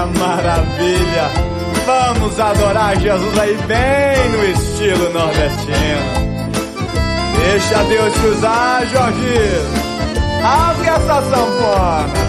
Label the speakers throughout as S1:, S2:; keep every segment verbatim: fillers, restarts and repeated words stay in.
S1: maravilha! Vamos adorar Jesus aí bem no estilo nordestino. Deixa Deus te usar, Jorge. Abre essa sanfona.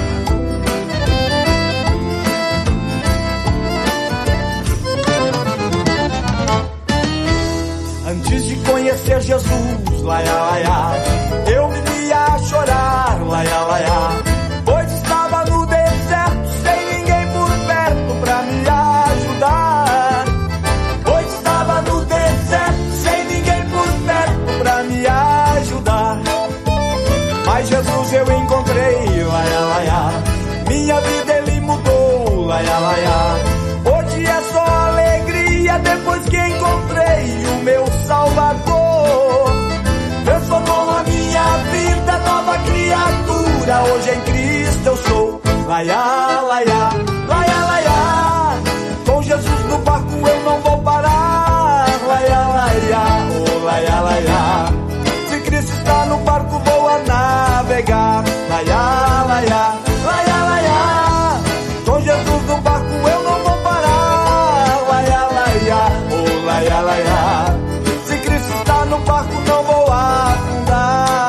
S1: Antes de conhecer Jesus, laia, laia, eu vivia a chorar, laia, laia, pois estava no deserto, sem ninguém por perto pra me ajudar. Pois estava no deserto, sem ninguém por perto pra me ajudar. Mas Jesus eu encontrei, laia, laia, minha vida ele mudou, laia, laia. Hoje é só alegria depois que encontrei o meu Salvador. Transformou a minha vida, nova criatura, hoje em Cristo eu sou. Laia, laia, laia, laia, com Jesus no barco eu não vou parar. Laia, laia, oh laia, laia, se Cristo está no barco vou a navegar. Laia, laia, laia, laia, com Jesus no barco eu não vou parar. Laia, laia, oh laia, laia, se Cristo está no barco não vou afundar.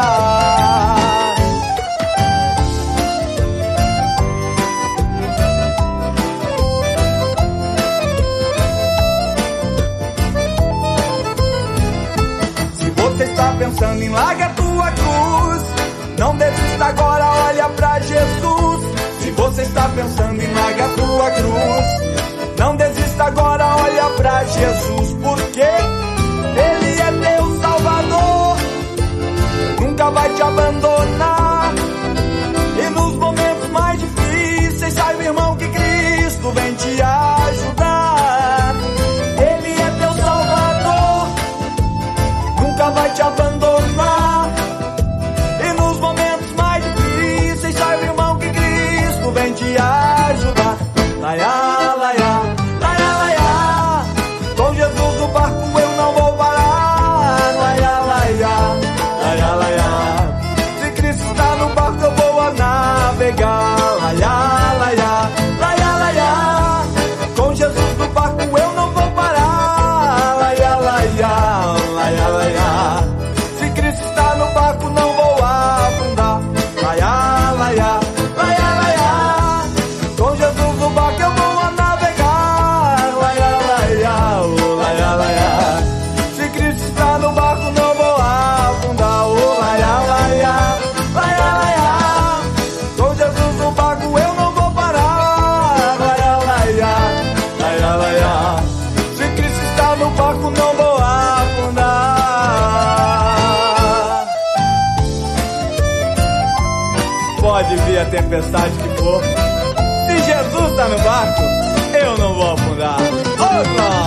S1: Se você está pensando em largar tua cruz, não desista agora, olha pra Jesus. Se você está pensando em largar tua cruz, não desista agora, olha pra Jesus, porque Ele é teu Salvador, nunca vai te abandonar. E nos momentos mais difíceis, saiba, irmão, que Cristo vem te ajudar. Ele é teu Salvador, nunca vai te abandonar. E nos momentos mais difíceis, saiba, irmão, que Cristo vem te ajudar. Laia, laia, laia, laia, com Jesus no barco eu não vou parar. Laia, laia, laia, laia, se Cristo está no barco eu vou a navegar. Laia, laia, laia, laia, com Jesus no barco eu não vou parar. Laia, laia, laia, laia, se Cristo está no barco não vou afundar. Laia, laia, laia, laia, com Jesus no barco eu vou a navegar. Laia, laia, oh laia, laia, se Cristo está no barco não vou afundar. Oh laia, laia, laia, laia, com Jesus no barco eu não vou parar. Laia, laia, laia, laia, se Cristo está no barco não vou afundar. Pode vir a tempestade que for, se Jesus está no barco, eu não vou afundar. Oh, glória!